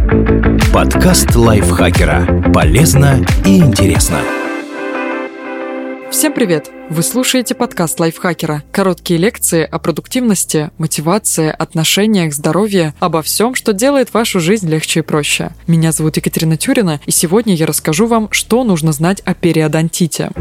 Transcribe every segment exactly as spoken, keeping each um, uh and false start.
Подкаст лайфхакера. Полезно и интересно. Всем привет! Вы слушаете подкаст лайфхакера. Короткие лекции о продуктивности, мотивации, отношениях, здоровье, обо всем, что делает вашу жизнь легче и проще. Меня зовут Екатерина Тюрина, и сегодня я расскажу вам, что нужно знать о периодонтите.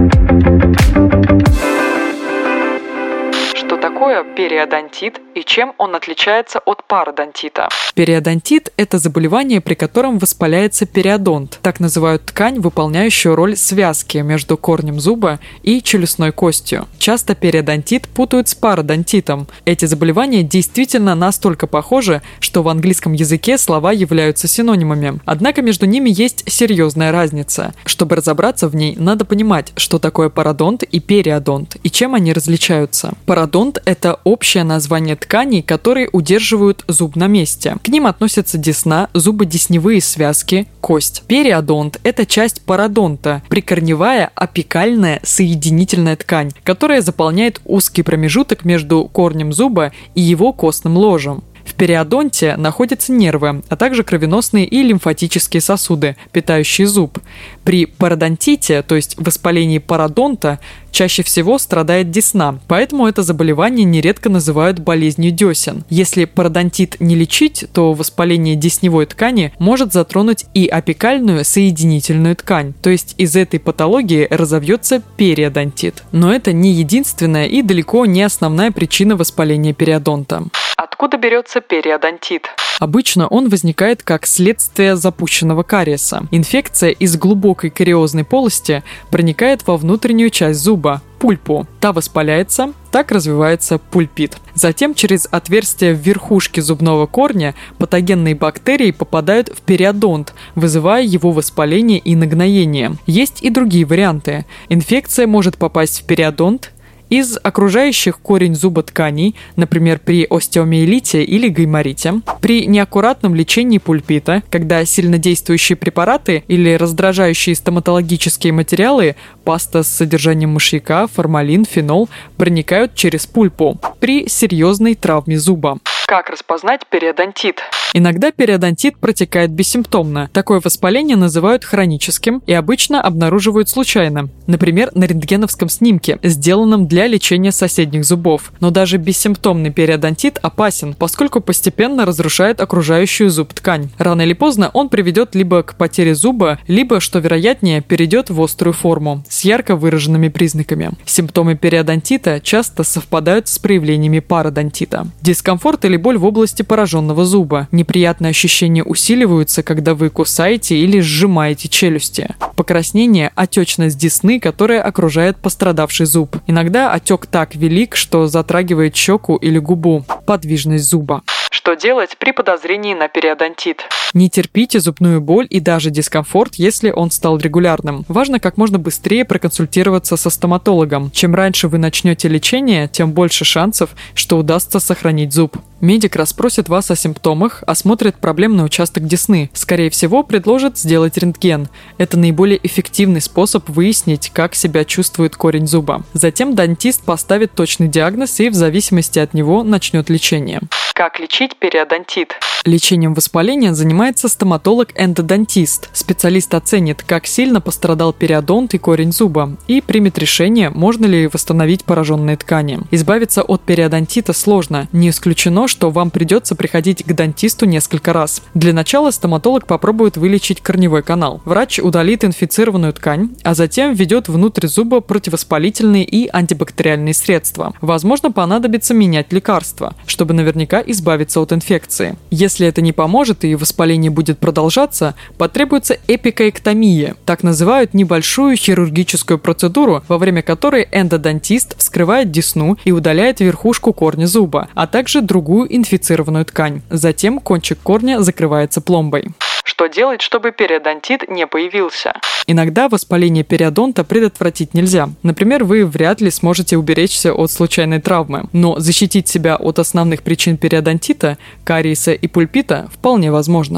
Что такое периодонтит и чем он отличается от пародонтита? Периодонтит – это заболевание, при котором воспаляется периодонт. Так называют ткань, выполняющую роль связки между корнем зуба и челюстной костью. Часто периодонтит путают с пародонтитом. Эти заболевания действительно настолько похожи, что в английском языке слова являются синонимами. Однако между ними есть серьезная разница. Чтобы разобраться в ней, надо понимать, что такое пародонт и периодонт, и чем они различаются. Пародонт – это общее название тканей, которые удерживают зуб на месте. К ним относятся десна, зубодесневые связки, кость. Периодонт – это часть пародонта, прикорневая апикальная соединительная ткань, которая заполняет узкий промежуток между корнем зуба и его костным ложем. В периодонте находятся нервы, а также кровеносные и лимфатические сосуды, питающие зуб. При пародонтите, то есть воспалении пародонта, чаще всего страдает десна, поэтому это заболевание нередко называют болезнью десен. Если пародонтит не лечить, то воспаление десневой ткани может затронуть и апикальную соединительную ткань, то есть из этой патологии разовьется периодонтит. Но это не единственная и далеко не основная причина воспаления периодонта. Откуда берется периодонтит? Обычно он возникает как следствие запущенного кариеса. Инфекция из глубокой кариозной полости проникает во внутреннюю часть зуба – пульпу. Та воспаляется, так развивается пульпит. Затем через отверстие в верхушке зубного корня патогенные бактерии попадают в периодонт, вызывая его воспаление и нагноение. Есть и другие варианты. Инфекция может попасть в периодонт из окружающих корень зуба тканей, например, при остеомиелите или гайморите, при неаккуратном лечении пульпита, когда сильнодействующие препараты или раздражающие стоматологические материалы, паста с содержанием мышьяка, формалин, фенол, проникают через пульпу, при серьезной травме зуба. Как распознать периодонтит? Иногда периодонтит протекает бессимптомно. Такое воспаление называют хроническим и обычно обнаруживают случайно, например, на рентгеновском снимке, сделанном для лечения соседних зубов. Но даже бессимптомный периодонтит опасен, поскольку постепенно разрушает окружающую зуб ткань. Рано или поздно он приведет либо к потере зуба, либо, что вероятнее, перейдет в острую форму с ярко выраженными признаками. Симптомы периодонтита часто совпадают с проявлениями пародонтита. Дискомфорт или боль в области пораженного зуба. Неприятные ощущения усиливаются, когда вы кусаете или сжимаете челюсти. Покраснение – отечность десны, которая окружает пострадавший зуб. Иногда отек так велик, что затрагивает щеку или губу. Подвижность зуба. Что делать при подозрении на периодонтит? Не терпите зубную боль и даже дискомфорт, если он стал регулярным. Важно как можно быстрее проконсультироваться со стоматологом. Чем раньше вы начнете лечение, тем больше шансов, что удастся сохранить зуб. Медик расспросит вас о симптомах, осмотрит проблемный участок десны. Скорее всего, предложит сделать рентген. Это наиболее эффективный способ выяснить, как себя чувствует корень зуба. Затем дантист поставит точный диагноз и в зависимости от него начнет лечение. Как лечить периодонтит? Лечением воспаления занимается стоматолог-эндодонтист. Специалист оценит, как сильно пострадал периодонт и корень зуба, и примет решение, можно ли восстановить пораженные ткани. Избавиться от периодонтита сложно. Не исключено, что вам придется приходить к дантисту несколько раз. Для начала стоматолог попробует вылечить корневой канал. Врач удалит инфицированную ткань, а затем введет внутрь зуба противовоспалительные и антибактериальные средства. Возможно, понадобится менять лекарства, чтобы наверняка избавиться от инфекции. Если это не поможет и воспаление будет продолжаться, потребуется эпикоэктомия. Так называют небольшую хирургическую процедуру, во время которой эндодонтист вскрывает десну и удаляет верхушку корня зуба, а также другую инфицированную ткань. Затем кончик корня закрывается пломбой. Что делать, чтобы периодонтит не появился? Иногда воспаление периодонта предотвратить нельзя. Например, вы вряд ли сможете уберечься от случайной травмы, но защитить себя от основных причин периодонтита, кариеса и пульпита вполне возможно.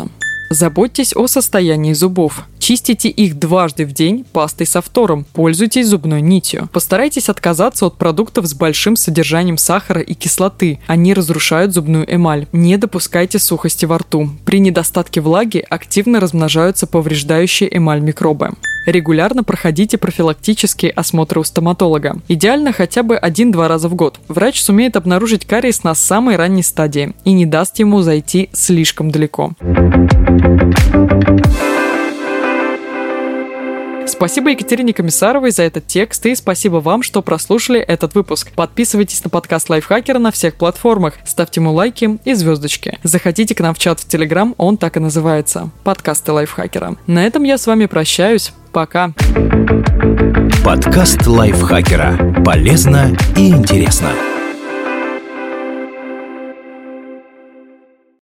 Заботьтесь о состоянии зубов. Чистите их дважды в день пастой со фтором. Пользуйтесь зубной нитью. Постарайтесь отказаться от продуктов с большим содержанием сахара и кислоты. Они разрушают зубную эмаль. Не допускайте сухости во рту. При недостатке влаги активно размножаются повреждающие эмаль микробы. Регулярно проходите профилактические осмотры у стоматолога. Идеально хотя бы один-два раза в год. Врач сумеет обнаружить кариес на самой ранней стадии и не даст ему зайти слишком далеко. Спасибо Екатерине Комиссаровой за этот текст, и спасибо вам, что прослушали этот выпуск. Подписывайтесь на подкаст Лайфхакера на всех платформах, ставьте ему лайки и звездочки. Заходите к нам в чат в Телеграм, он так и называется – подкасты Лайфхакера. На этом я с вами прощаюсь. Пока. Подкаст Лайфхакера. Полезно и интересно.